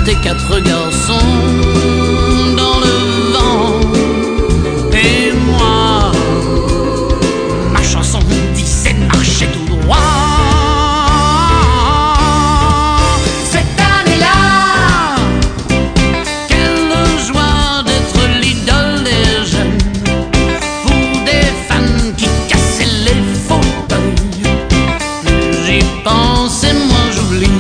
des quatre garçons dans le vent. Et moi, ma chanson disait de marcher tout droit. Cette année-là, quelle joie d'être l'idole des jeunes, pour des fans qui cassaient les fauteuils. Plus j'y pense et moins j'oublie.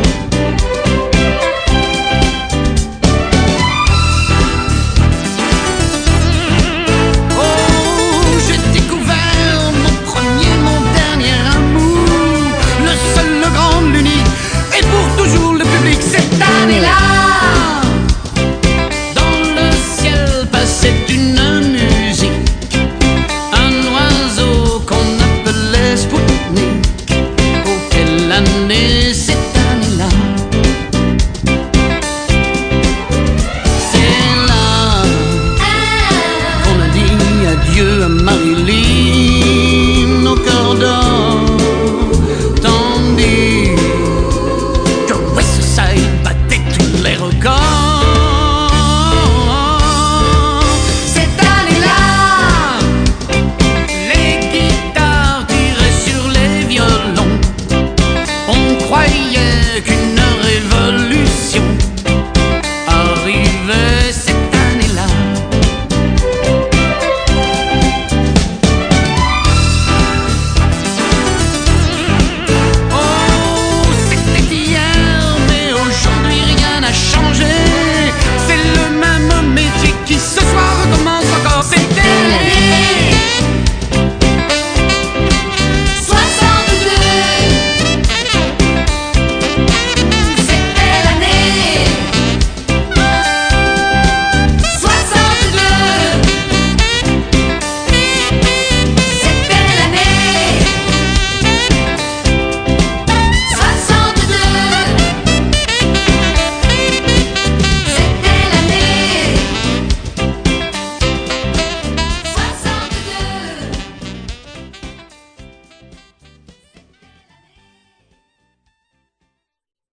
Marilyn au cœur d'or, tandis que Westside battait tous les records. Cette année-là, les guitares tiraient sur les violons. On croyait qu'une révolution